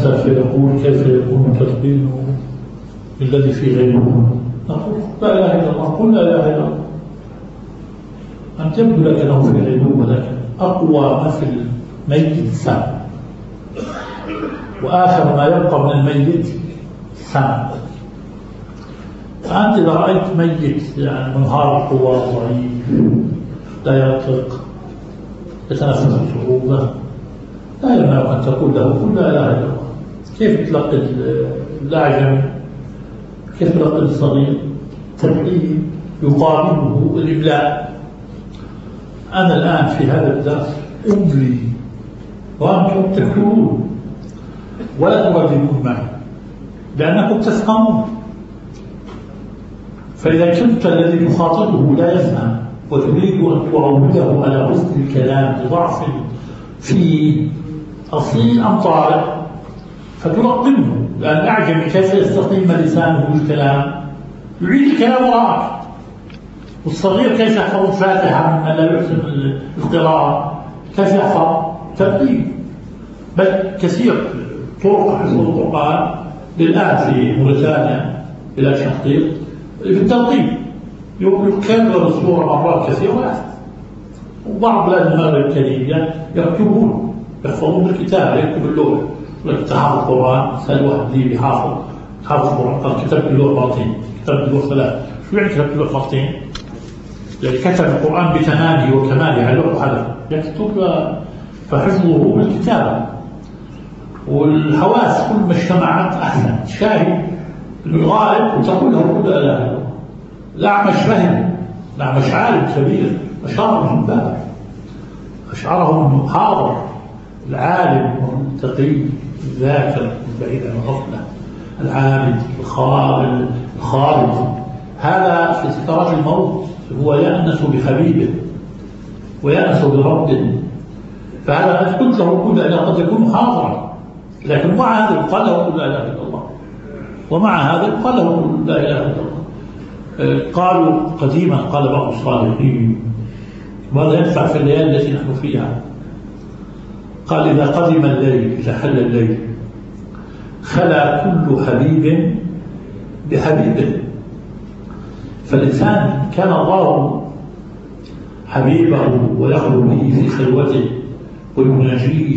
يسأل فيقول كيف يكون تلقينه الذي في غيره؟ نقول لا إله إلا الله، قل لا إله إلا الله. أن تبدو لك أنه في غيبوبة، لكن أقوى ما في الميت السمع، وآخر ما يبقى من الميت السمع. فأنت إذا رأيت ميت يعني منهار القوى ضعيف لا ينطق يتنفس بصعوبة، لا يمنعك أن تقول له قل لا إله إلا الله. كيف تلقي الأعجم؟ كيف تلقي الصغير؟ تلقيه يقابله الإملاء. أنا الآن في هذا الدرس أملي وأنتم تكتبون ولا ترددون معي لأنكم تفهمون. فإذا كنت الذي تخاطبه لا يفهم وتريد أن تعوده على حسن الكلام بضعف في أصيل أم طارئ فتلقنه، لأن الأعجم كيف يستقيم لسانه بالكلام؟ يعيد الكلام وراءك. والصغير كيف يحفظ الفاتحة ممن لا يحسن القراءة؟ كيف يحفظ؟ ترتيب. بل كثير طرق حفظ القرآن للآن في موريتانيا بلا تحقيق بالترتيب، يكرر السورة مرات كثيرة ويحفظ. وبعض بلاد المغرب الكريمية يكتبون، يحفظون بالكتاب، يكتب اللوح. لك حافظ القرآن، سأل واحد لي بحافظ القرآن قال كتبت اللوح مرتين، كتبت اللوح ثلاث. شو يعني كتبت اللوح مرتين؟ يعني كتب القرآن بتمامه وكماله على اللوح هذا يكتب، فحفظه بالكتابة. والحواس كل ما اجتمعت أحسن. شاهد الغائب وتقول له قل لا إله إلا الله. الأعمش فهم، الأعمش عالم كبير أشعره من باب، أشعره أنه حاضر العالم والتقي الذاكر البعيد عن الغفلة العابد الخالد. هذا في سكرات الموت هو يأنس بحبيبه ويأنس بربه. فهذا قد قلت له قل لا إله، قد يكون حاضرا، لكن مع هذا قال له قل لا إله إلا الله، ومع هذا قال له قل لا إله إلا الله. قالوا قديما، قال بعض الصالحين وهذا ينفع في الليالي التي نحن فيها، قال إذا قدم الليل، إذا حل الليل خلا كل حبيب بحبيبه. فالإنسان كان الله حبيبه ويخلو به في خلوته ويناجيه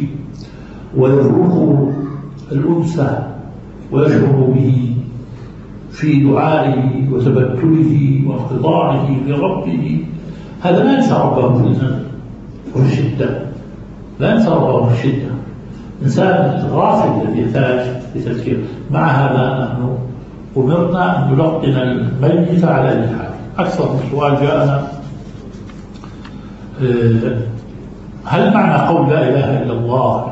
ويذوق الأنس ويشعر به في دعائه وتبتله وانقطاعه لربه. هذا لا ينسى ربه في الزمن والشدة، لا ينسى ربه في الشدة. إنسان غافل الذي يحتاج لتذكير. مع هذا نحن أمرنا أن نلقن الميت على أي حال. أكثر من سؤال جاءنا، هل معنى قول لا إله إلا الله